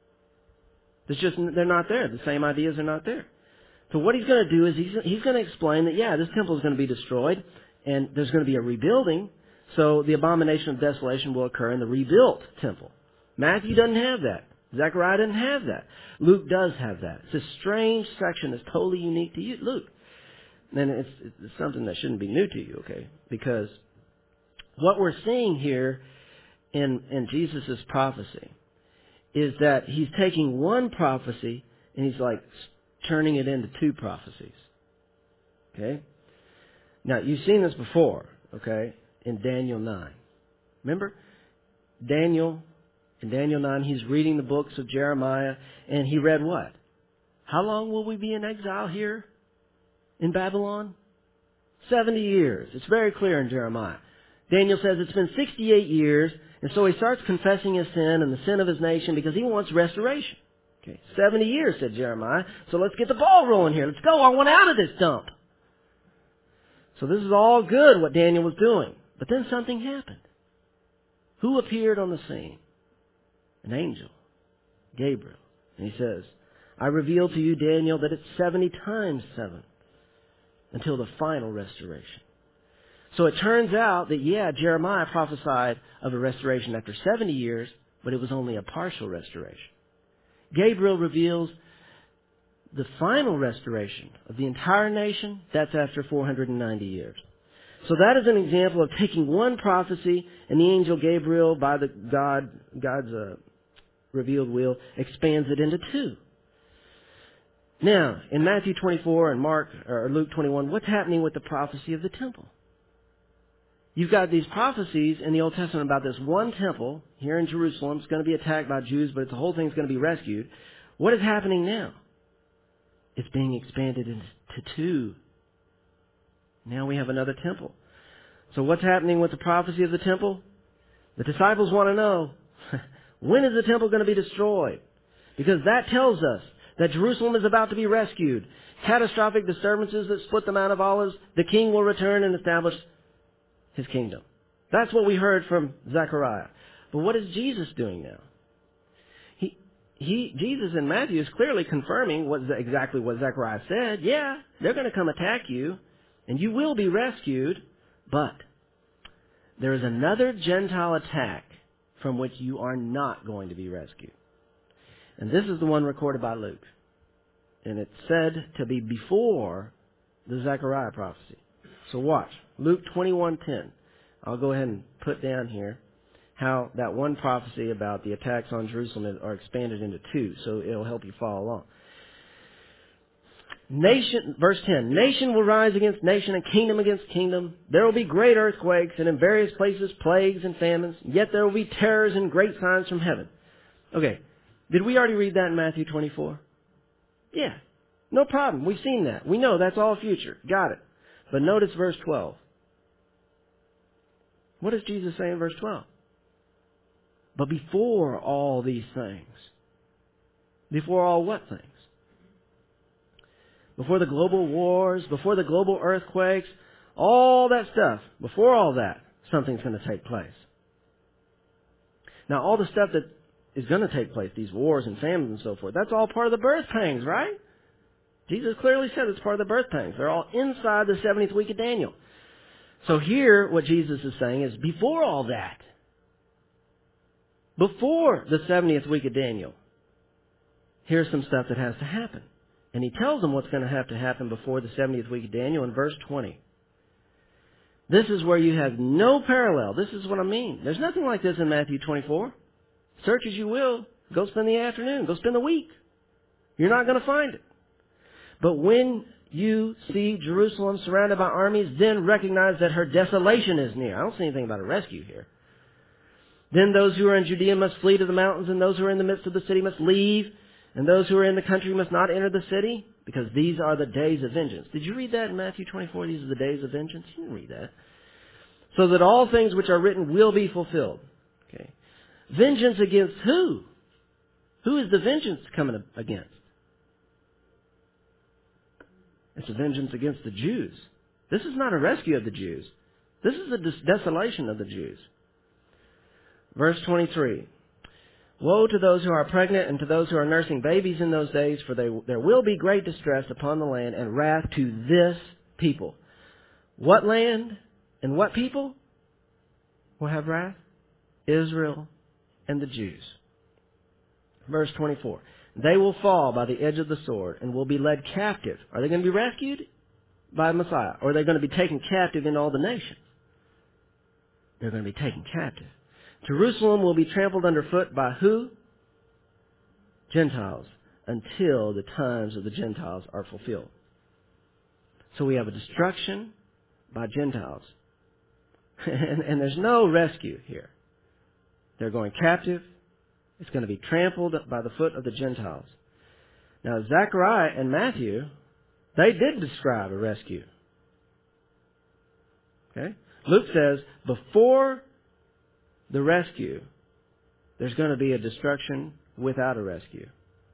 They're not there. The same ideas are not there. So what he's going to do is he's going to explain that, yeah, this temple is going to be destroyed, and there's going to be a rebuilding, so the abomination of desolation will occur in the rebuilt temple. Matthew doesn't have that. Zechariah doesn't have that. Luke does have that. It's a strange section that's totally unique to you, Luke. And it's something that shouldn't be new to you, okay? Because what we're seeing here in Jesus' prophecy is that he's taking one prophecy and he's like turning it into two prophecies. Okay? Now, you've seen this before, okay, in Daniel 9. Remember? In Daniel 9, he's reading the books of Jeremiah, and he read what? How long will we be in exile here in Babylon? 70 years. It's very clear in Jeremiah. Daniel says it's been 68 years, and so he starts confessing his sin and the sin of his nation because he wants restoration. Okay, 70 years, said Jeremiah, so let's get the ball rolling here. Let's go. I want out of this dump. So this is all good, what Daniel was doing. But then something happened. Who appeared on the scene? An angel, Gabriel. And he says, I reveal to you, Daniel, that it's 70 times 7 until the final restoration. So it turns out that, yeah, Jeremiah prophesied of a restoration after 70 years, but it was only a partial restoration. Gabriel reveals the final restoration of the entire nation. That's after 490 years. So that is an example of taking one prophecy, and the angel Gabriel, by God's revealed will, expands it into two. Now, in Matthew 24 and Luke 21, what's happening with the prophecy of the temple? You've got these prophecies in the Old Testament about this one temple here in Jerusalem. It's going to be attacked by Jews, but the whole thing's going to be rescued. What is happening now? It's being expanded into two. Now we have another temple. So what's happening with the prophecy of the temple? The disciples want to know, when is the temple going to be destroyed? Because that tells us that Jerusalem is about to be rescued. Catastrophic disturbances that split the Mount of Olives, the king will return and establish his kingdom. That's what we heard from Zechariah. But what is Jesus doing now? Jesus in Matthew is clearly confirming exactly what Zechariah said. Yeah, they're going to come attack you, and you will be rescued, but there is another Gentile attack from which you are not going to be rescued. And this is the one recorded by Luke. And it's said to be before the Zechariah prophecy. So watch. Luke 21:10. I'll go ahead and put down here how that one prophecy about the attacks on Jerusalem are expanded into two, so it'll help you follow along. Verse 10, nation will rise against nation and kingdom against kingdom. There will be great earthquakes and in various places plagues and famines, yet there will be terrors and great signs from heaven. Okay, did we already read that in Matthew 24? Yeah, no problem. We've seen that. We know that's all future. Got it. But notice verse 12. What does Jesus say in verse 12? But before all these things. Before all what things? Before the global wars, before the global earthquakes, all that stuff, before all that, something's going to take place. Now, all the stuff that is going to take place, these wars and famines and so forth, that's all part of the birth pangs, right? Jesus clearly said it's part of the birth pangs. They're all inside the 70th week of Daniel. So here, what Jesus is saying is, before all that, before the 70th week of Daniel, here's some stuff that has to happen. And he tells them what's going to have to happen before the 70th week of Daniel in verse 20. This is where you have no parallel. This is what I mean. There's nothing like this in Matthew 24. Search as you will. Go spend the afternoon. Go spend the week. You're not going to find it. But when you see Jerusalem surrounded by armies, then recognize that her desolation is near. I don't see anything about a rescue here. Then those who are in Judea must flee to the mountains, and those who are in the midst of the city must leave, and those who are in the country must not enter the city, because these are the days of vengeance. Did you read that in Matthew 24? These are the days of vengeance? You didn't read that. So that all things which are written will be fulfilled. Okay. Vengeance against who? Who is the vengeance coming against? It's a vengeance against the Jews. This is not a rescue of the Jews. This is a desolation of the Jews. Verse 23. Woe to those who are pregnant and to those who are nursing babies in those days, for there will be great distress upon the land and wrath to this people. What land and what people will have wrath? Israel and the Jews. Verse 24. They will fall by the edge of the sword and will be led captive. Are they going to be rescued by Messiah? Or are they going to be taken captive in all the nations? They're going to be taken captive. Jerusalem will be trampled underfoot by who? Gentiles, until the times of the Gentiles are fulfilled. So we have a destruction by Gentiles. and there's no rescue here. They're going captive. It's going to be trampled by the foot of the Gentiles. Now, Zechariah and Matthew, they did describe a rescue. Okay? Luke says, before the rescue, there's going to be a destruction without a rescue.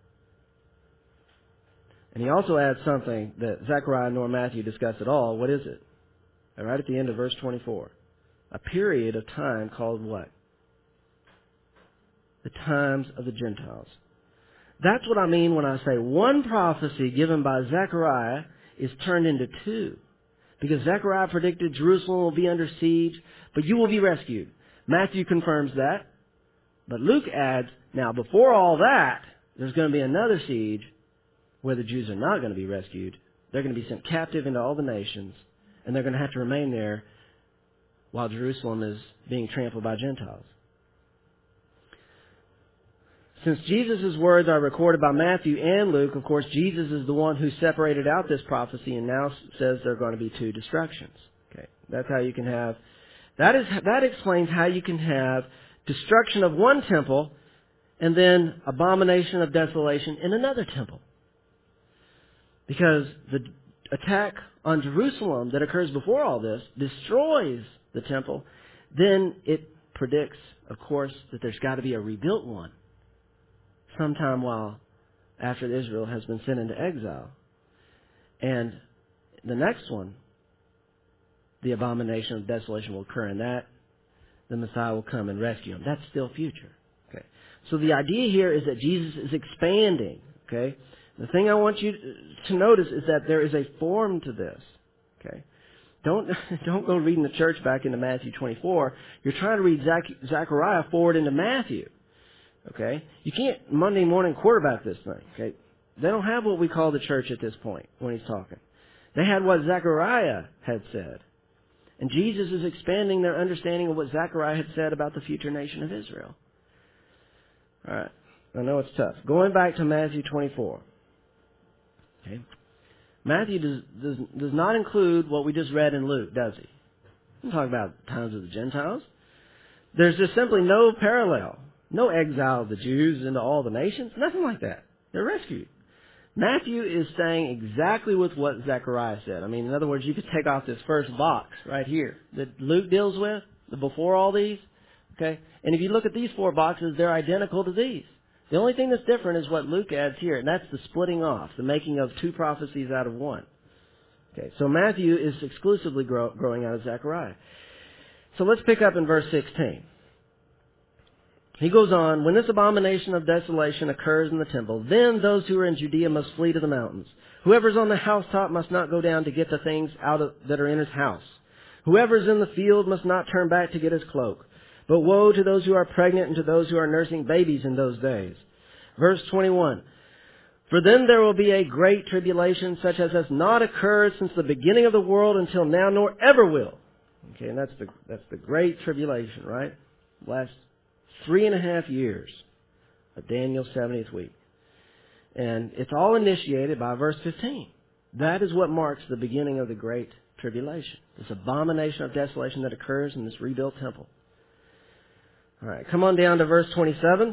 And he also adds something that Zechariah nor Matthew discuss at all. What is it? Right at the end of verse 24. A period of time called what? The times of the Gentiles. That's what I mean when I say one prophecy given by Zechariah is turned into two. Because Zechariah predicted Jerusalem will be under siege, but you will be rescued. Matthew confirms that. But Luke adds, now before all that, there's going to be another siege where the Jews are not going to be rescued. They're going to be sent captive into all the nations, and they're going to have to remain there while Jerusalem is being trampled by Gentiles. Since Jesus' words are recorded by Matthew and Luke, of course, Jesus is the one who separated out this prophecy and now says there are going to be two destructions. Okay, that's how you can have. That explains how you can have destruction of one temple and then abomination of desolation in another temple. Because the attack on Jerusalem that occurs before all this destroys the temple. Then it predicts, of course, that there's got to be a rebuilt one sometime while after Israel has been sent into exile. And the next one, the abomination of desolation will occur in that. The Messiah will come and rescue him. That's still future. Okay. So the idea here is that Jesus is expanding. Okay. The thing I want you to notice is that there is a form to this. Okay. Don't go reading the church back into Matthew 24. You're trying to read Zechariah forward into Matthew. Okay. You can't Monday morning quarterback this thing. Okay. They don't have what we call the church at this point when he's talking. They had what Zechariah had said. And Jesus is expanding their understanding of what Zechariah had said about the future nation of Israel. All right. I know it's tough. Going back to Matthew 24. Okay. Matthew does not include what we just read in Luke, does he? He doesn't talk about the times of the Gentiles. There's just simply no parallel. No exile of the Jews into all the nations. Nothing like that. They're rescued. Matthew is saying exactly with what Zechariah said. I mean, in other words, you could take off this first box right here that Luke deals with, the before all these. Okay? And if you look at these four boxes, they're identical to these. The only thing that's different is what Luke adds here, and that's the splitting off, the making of two prophecies out of one. Okay, so Matthew is exclusively growing out of Zechariah. So let's pick up in verse 16. He goes on, when this abomination of desolation occurs in the temple, then those who are in Judea must flee to the mountains. Whoever's on the housetop must not go down to get the things that are in his house. Whoever's in the field must not turn back to get his cloak. But woe to those who are pregnant and to those who are nursing babies in those days. Verse 21. For then there will be a great tribulation such as has not occurred since the beginning of the world until now, nor ever will. Okay, and that's the great tribulation, right? Last 3.5 years of Daniel's 70th week. And it's all initiated by verse 15. That is what marks the beginning of the great tribulation. This abomination of desolation that occurs in this rebuilt temple. All right, come on down to verse 27.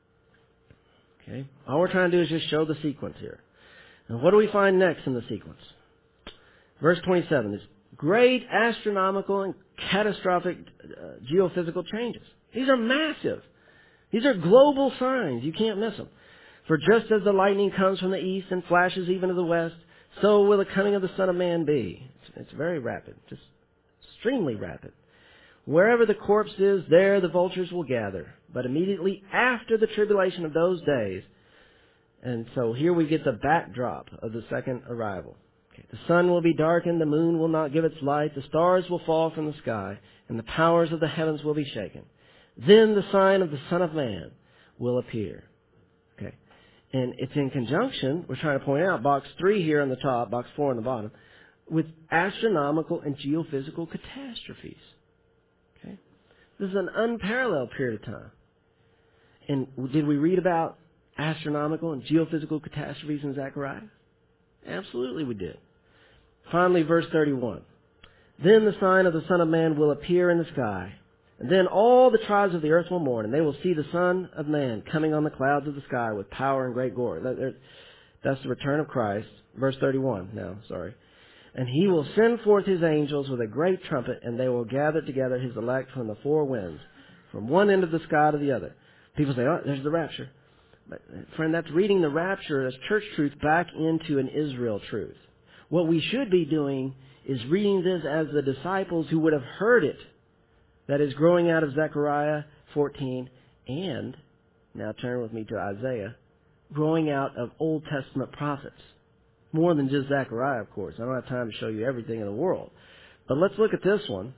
Okay, all we're trying to do is just show the sequence here. And what do we find next in the sequence? Verse 27 is great astronomical and catastrophic geophysical changes. These are massive. These are global signs. You can't miss them. For just as the lightning comes from the east and flashes even to the west, so will the coming of the Son of Man be. It's very rapid, just extremely rapid. Wherever the corpse is, there the vultures will gather. But immediately after the tribulation of those days, and so here we get the backdrop of the second arrival. Okay. The sun will be darkened, the moon will not give its light, the stars will fall from the sky, and the powers of the heavens will be shaken. Then the sign of the Son of Man will appear. Okay. And it's in conjunction, we're trying to point out, box 3 here on the top, box 4 on the bottom, with astronomical and geophysical catastrophes. Okay. This is an unparalleled period of time. And did we read about astronomical and geophysical catastrophes in Zechariah? Absolutely we did. Finally, verse 31. Then the sign of the Son of Man will appear in the sky. And then all the tribes of the earth will mourn, and they will see the Son of Man coming on the clouds of the sky with power and great glory. That's the return of Christ. Verse 31 now, sorry. And he will send forth his angels with a great trumpet, and they will gather together his elect from the four winds, from one end of the sky to the other. People say, oh, there's the rapture. But, friend, that's reading the rapture as church truth back into an Israel truth. What we should be doing is reading this as the disciples who would have heard it. That is growing out of Zechariah 14 and, now turn with me to Isaiah, growing out of Old Testament prophets. More than just Zechariah, of course. I don't have time to show you everything in the world. But let's look at this one.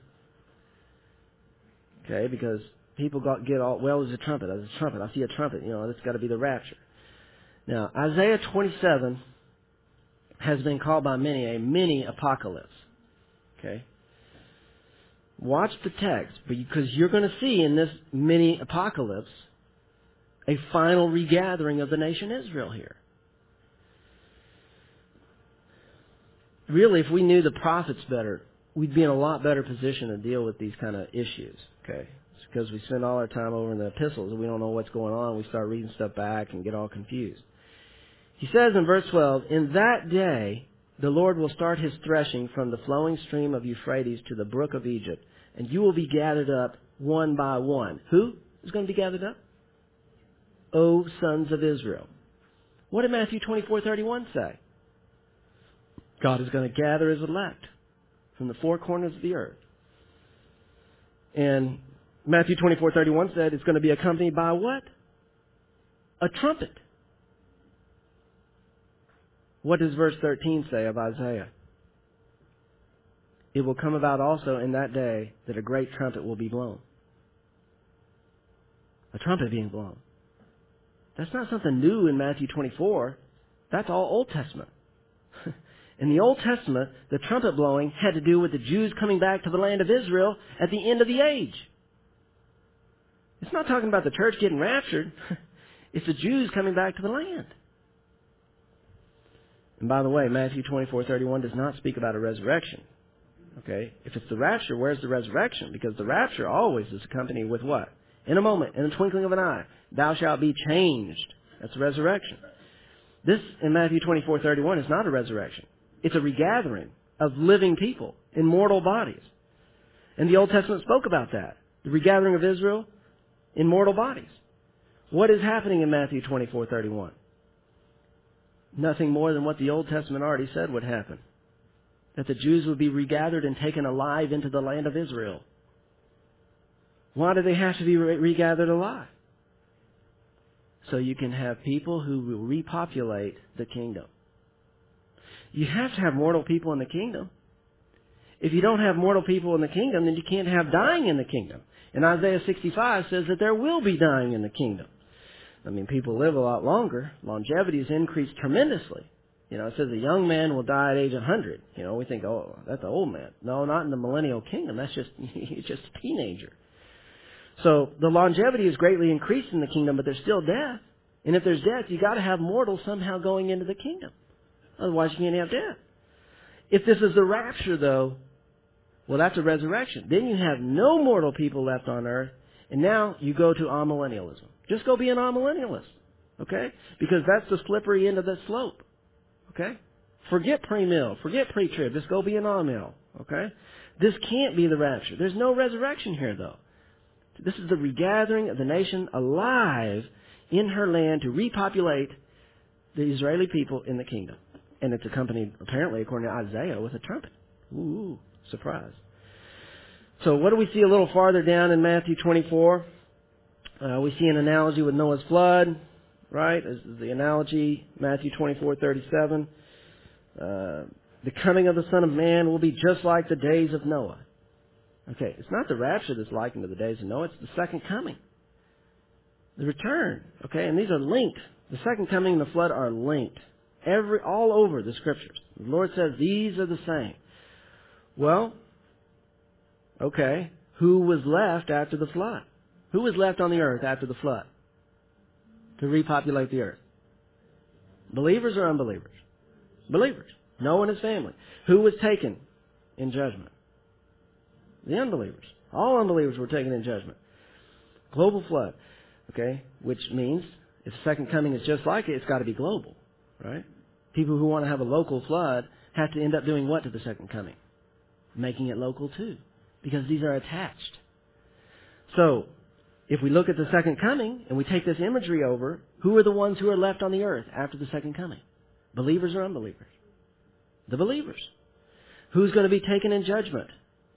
Okay, because people get all, well, there's a trumpet. There's a trumpet. I see a trumpet. You know, that's got to be the rapture. Now, Isaiah 27 has been called by many a mini apocalypse. Okay? Watch the text, because you're going to see in this mini apocalypse a final regathering of the nation Israel here. Really, if we knew the prophets better, we'd be in a lot better position to deal with these kind of issues. Okay? It's because we spend all our time over in the epistles and we don't know what's going on. We start reading stuff back and get all confused. He says in verse 12, in that day the Lord will start his threshing from the flowing stream of Euphrates to the brook of Egypt, and you will be gathered up one by one. Who is going to be gathered up? O sons of Israel. What did Matthew 24:31 say? God is going to gather his elect from the four corners of the earth. And Matthew 24:31 said it's going to be accompanied by what? A trumpet. What does verse 13 say of Isaiah? It will come about also in that day that a great trumpet will be blown. A trumpet being blown. That's not something new in Matthew 24. That's all Old Testament. In the Old Testament, the trumpet blowing had to do with the Jews coming back to the land of Israel at the end of the age. It's not talking about the church getting raptured. It's the Jews coming back to the land. And by the way, Matthew 24:31 does not speak about a resurrection. Okay? If it's the rapture, where's the resurrection? Because the rapture always is accompanied with what? In a moment, in the twinkling of an eye, thou shalt be changed. That's a resurrection. This, in Matthew 24:31, is not a resurrection. It's a regathering of living people in mortal bodies. And the Old Testament spoke about that. The regathering of Israel in mortal bodies. What is happening in Matthew 24:31? Nothing more than what the Old Testament already said would happen. That the Jews would be regathered and taken alive into the land of Israel. Why do they have to be regathered alive? So you can have people who will repopulate the kingdom. You have to have mortal people in the kingdom. If you don't have mortal people in the kingdom, then you can't have dying in the kingdom. And Isaiah 65 says that there will be dying in the kingdom. I mean, people live a lot longer. Longevity has increased tremendously. You know, it says a young man will die at age 100. You know, we think, oh, that's an old man. No, not in the millennial kingdom. That's just, he's just a teenager. So the longevity is greatly increased in the kingdom, but there's still death. And if there's death, you got to have mortals somehow going into the kingdom. Otherwise, you can't have death. If this is the rapture, though, well, that's a resurrection. Then you have no mortal people left on earth, and now you go to amillennialism. Just go be an amillennialist, okay? Because that's the slippery end of the slope, okay? Forget pre-mill, forget pre-trib. Just go be an amil, okay? This can't be the rapture. There's no resurrection here, though. This is the regathering of the nation alive in her land to repopulate the Israeli people in the kingdom. And it's accompanied, apparently, according to Isaiah, with a trumpet. Ooh, surprise. So what do we see a little farther down in Matthew 24? We see an analogy with Noah's flood, right? This is the analogy, Matthew 24:37. The coming of the Son of Man will be just like the days of Noah. Okay, it's not the rapture that's likened to the days of Noah, it's the second coming. The return, okay, and these are linked. The second coming and the flood are linked. All over the Scriptures. The Lord says these are the same. Well, okay, who was left after the flood? Who was left on the earth after the flood to repopulate the earth? Believers or unbelievers? Believers. Noah and his family. Who was taken in judgment? The unbelievers. All unbelievers were taken in judgment. Global flood. Okay, which means if the second coming is just like it, it's got to be global, right? People who want to have a local flood have to end up doing what to the second coming? Making it local too, because these are attached. So, if we look at the second coming and we take this imagery over, who are the ones who are left on the earth after the second coming? Believers or unbelievers? The believers. Who's going to be taken in judgment?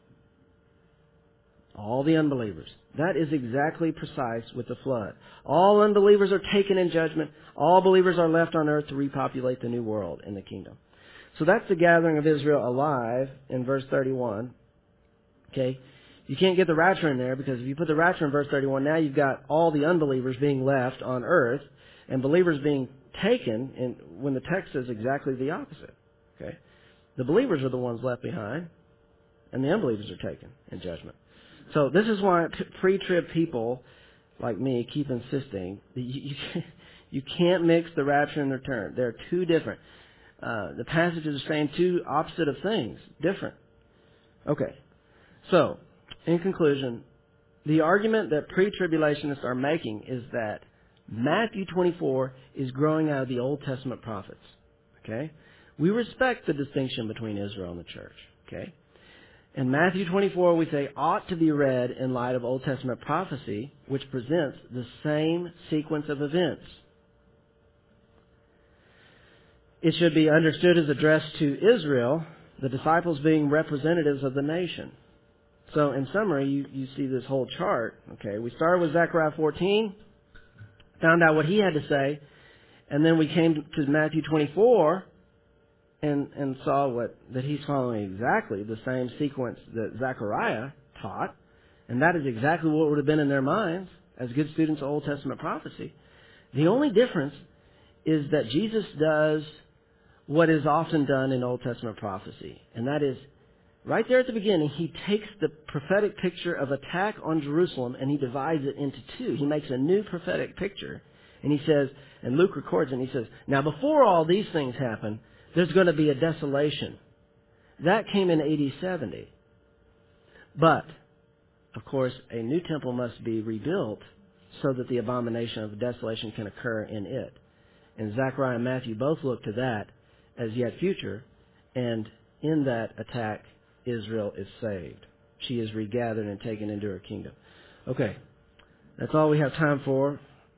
All the unbelievers. That is exactly precise with the flood. All unbelievers are taken in judgment. All believers are left on earth to repopulate the new world in the kingdom. So that's the gathering of Israel alive in verse 31. Okay? You can't get the rapture in there because if you put the rapture in verse 31, now you've got all the unbelievers being left on earth and believers being taken when the text says exactly the opposite. Okay? The believers are the ones left behind and the unbelievers are taken in judgment. So this is why pre-trib people like me keep insisting that you can't mix the rapture and the return. They're two different. The passages are saying two opposite of things, different. Okay. So, in conclusion, the argument that pre-tribulationists are making is that Matthew 24 is growing out of the Old Testament prophets. Okay? We respect the distinction between Israel and the church. Okay? In Matthew 24, we say, ought to be read in light of Old Testament prophecy, which presents the same sequence of events. It should be understood as addressed to Israel, the disciples being representatives of the nation. So, in summary, you see this whole chart. Okay, we started with Zechariah 14, found out what he had to say, and then we came to Matthew 24, and saw that he's following exactly the same sequence that Zechariah taught, and that is exactly what would have been in their minds as good students of Old Testament prophecy. The only difference is that Jesus does what is often done in Old Testament prophecy, and that is, right there at the beginning, he takes the prophetic picture of attack on Jerusalem and he divides it into two. He makes a new prophetic picture, and he says, and Luke records it, and he says, now before all these things happen, there's going to be a desolation. That came in AD 70. But, of course, a new temple must be rebuilt so that the abomination of desolation can occur in it. And Zechariah and Matthew both look to that as yet future, and in that attack, Israel is saved. She is regathered and taken into her kingdom. Okay, that's all we have time for.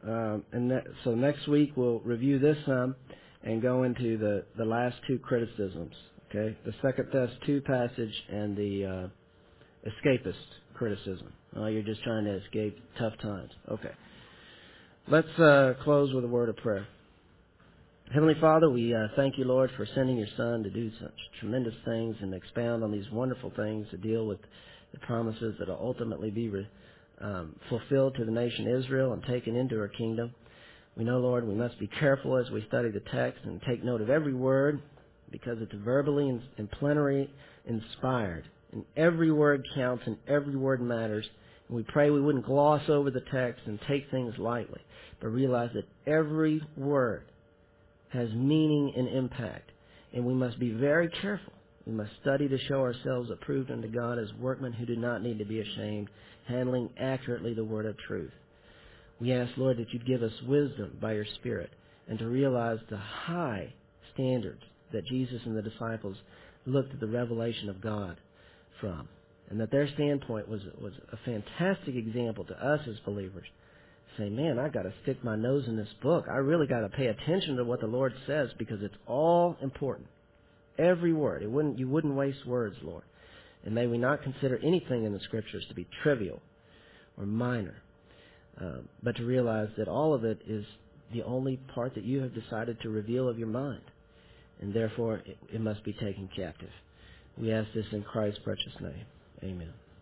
So next week we'll review this some and go into the last two criticisms. Okay, the 2 Thess 2 passage and the escapist criticism. Oh, you're just trying to escape tough times. Okay. Let's close with a word of prayer. Heavenly Father, we thank you, Lord, for sending your Son to do such tremendous things and expound on these wonderful things to deal with the promises that will ultimately be fulfilled to the nation Israel and taken into her kingdom. We know, Lord, we must be careful as we study the text and take note of every word because it's verbally and plenary inspired. And every word counts and every word matters. And we pray we wouldn't gloss over the text and take things lightly, but realize that every word has meaning and impact. And we must be very careful. We must study to show ourselves approved unto God as workmen who do not need to be ashamed, handling accurately the word of truth. We ask, Lord, that you'd give us wisdom by your Spirit and to realize the high standards that Jesus and the disciples looked at the revelation of God from, and that their standpoint was a fantastic example to us as believers, say, man, I got to stick my nose in this book. I really got to pay attention to what the Lord says because it's all important. Every word. You wouldn't waste words, Lord. And may we not consider anything in the Scriptures to be trivial or minor, but to realize that all of it is the only part that you have decided to reveal of your mind, and therefore it must be taken captive. We ask this in Christ's precious name. Amen.